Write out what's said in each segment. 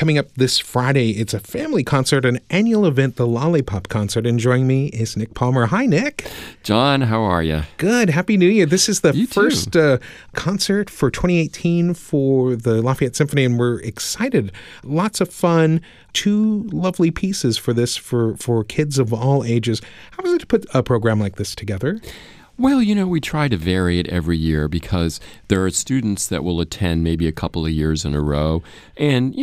coming up this Friday. It's a family concert, an annual event, the Lollipop Concert. And joining me is Nick Palmer. Hi, Nick. John, how are you? Good. Happy New Year. This is the You first concert for 2018 for the Lafayette Symphony, and we're excited. Lots of fun. 2 lovely pieces for this for kids of all ages. How is it to put a program like this together? Well, we try to vary it every year because there are students that will attend maybe a couple of years in a row. And,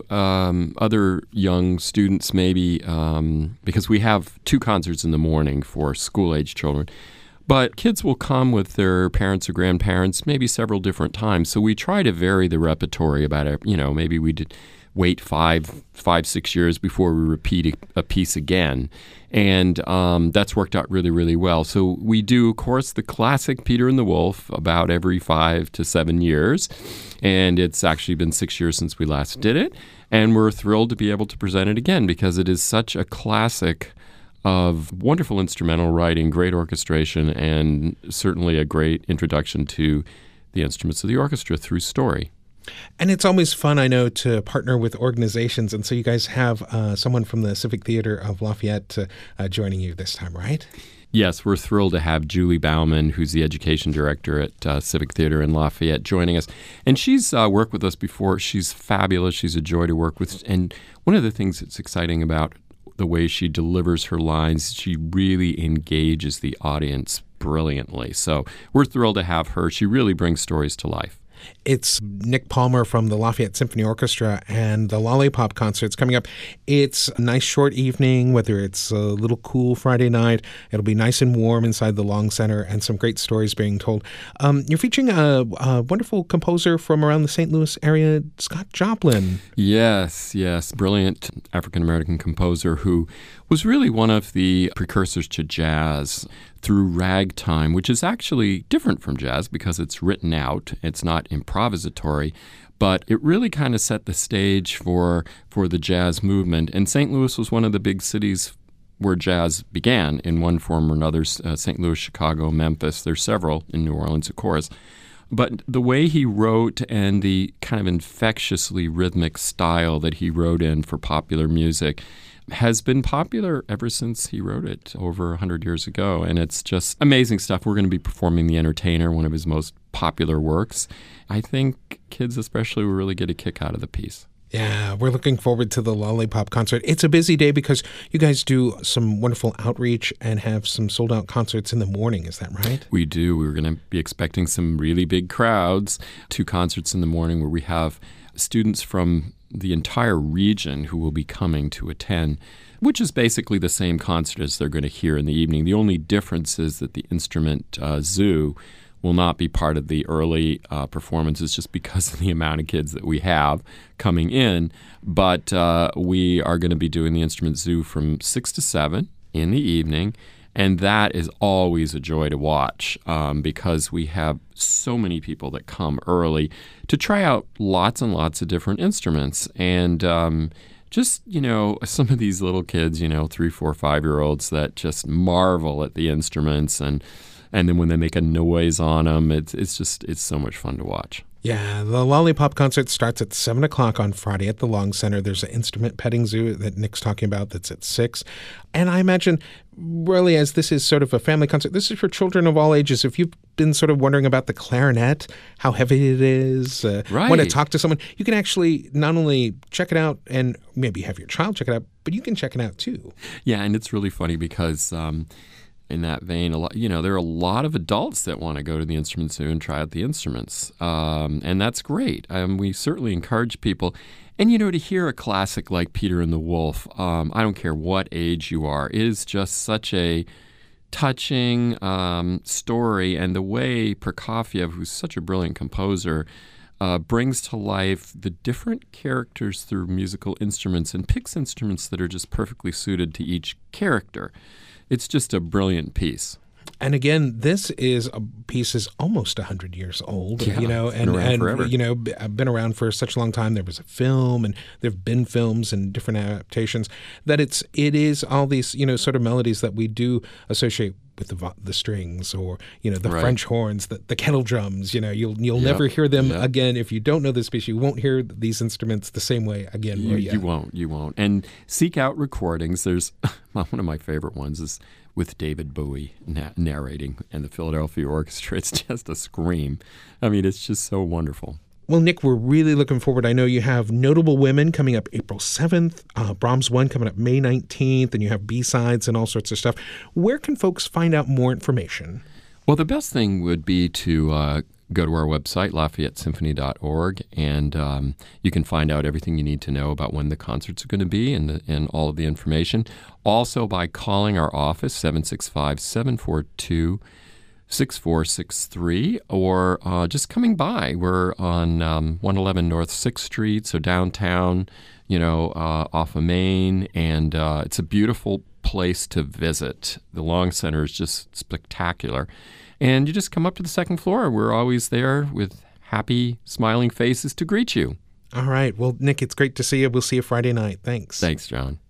other young students maybe, because we have 2 concerts in the morning for school-age children. But kids will come with their parents or grandparents maybe several different times. So we try to vary the repertory about it. Maybe we did wait 5-6 years before we repeat a piece again. And that's worked out really, really well. So we do, of course, the classic Peter and the Wolf about every 5 to 7 years. And it's actually been 6 years since we last did it. And we're thrilled to be able to present it again because it is such a classic of wonderful instrumental writing, great orchestration, and certainly a great introduction to the instruments of the orchestra through story. And it's always fun, I know, to partner with organizations. And so you guys have someone from the Civic Theater of Lafayette joining you this time, right? Yes, we're thrilled to have Julie Bauman, who's the education director at Civic Theater in Lafayette, joining us. And she's worked with us before. She's fabulous. She's a joy to work with. And one of the things that's exciting about the way she delivers her lines, she really engages the audience brilliantly. So we're thrilled to have her. She really brings stories to life. It's Nick Palmer from the Lafayette Symphony Orchestra and the Lollipop Concert's coming up. It's a nice short evening, whether it's a little cool Friday night. It'll be nice and warm inside the Long Center and some great stories being told. You're featuring a wonderful composer from around the St. Louis area, Scott Joplin. Yes. Brilliant African-American composer who was really one of the precursors to jazz through ragtime, which is actually different from jazz because it's written out. It's not improvisatory, but it really kind of set the stage for the jazz movement. And St. Louis was one of the big cities where jazz began in one form or another. St. Louis, Chicago, Memphis. There's several in New Orleans, of course. But the way he wrote and the kind of infectiously rhythmic style that he wrote in for popular music has been popular ever since he wrote it over 100 years ago. And it's just amazing stuff. We're going to be performing The Entertainer, one of his most popular works. I think kids especially will really get a kick out of the piece. Yeah, we're looking forward to the Lollipop Concert. It's a busy day because you guys do some wonderful outreach and have some sold-out concerts in the morning. Is that right? We do. We're going to be expecting some really big crowds. 2 concerts in the morning where we have students from the entire region who will be coming to attend, which is basically the same concert as they're going to hear in the evening. The only difference is that the instrument zoo will not be part of the early performances just because of the amount of kids that we have coming in. But we are going to be doing the instrument zoo from 6 to 7 in the evening. And that is always a joy to watch because we have so many people that come early to try out lots and lots of different instruments. And just, some of these little kids, 3, 4, 5-year-olds that just marvel at the instruments. And then when they make a noise on them, it's so much fun to watch. Yeah, the Lollipop Concert starts at 7 o'clock on Friday at the Long Center. There's an instrument petting zoo that Nick's talking about that's at 6. And I imagine, really, as this is sort of a family concert, this is for children of all ages. If you've been sort of wondering about the clarinet, how heavy it is, right. want to talk to someone, you can actually not only check it out and maybe have your child check it out, but you can check it out too. Yeah, and it's really funny because in that vein, there are a lot of adults that want to go to the instrument zoo and try out the instruments, and that's great. We certainly encourage people. And, to hear a classic like Peter and the Wolf, I don't care what age you are, it is just such a touching story. And the way Prokofiev, who's such a brilliant composer, brings to life the different characters through musical instruments and picks instruments that are just perfectly suited to each character. It's just a brilliant piece. And again, this is a piece is almost 100 years old, yeah, and forever. Been around for such a long time. There was a film, and there have been films and different adaptations. That it is all these sort of melodies that we do associate with the strings, or the Right. French horns, the kettle drums. You'll Yep. never hear them Yep. again if you don't know this piece. You won't hear these instruments the same way again. will ya? You won't. And seek out recordings. There's one of my favorite ones is with David Bowie narrating and the Philadelphia Orchestra. It's just a scream. I mean, it's just so wonderful. Well, Nick, we're really looking forward. I know you have Notable Women coming up April 7th, Brahms 1 coming up May 19th, and you have B-sides and all sorts of stuff. Where can folks find out more information? Well, the best thing would be to go to our website, LafayetteSymphony.org, and you can find out everything you need to know about when the concerts are going to be and all of the information. Also, by calling our office, 765-742-6463, or just coming by. We're on 111 North 6th Street, so downtown, off of Main, and it's a beautiful place to visit. The Long Center is just spectacular. And you just come up to the second floor. We're always there with happy, smiling faces to greet you. All right. Well, Nick, it's great to see you. We'll see you Friday night. Thanks. Thanks, John.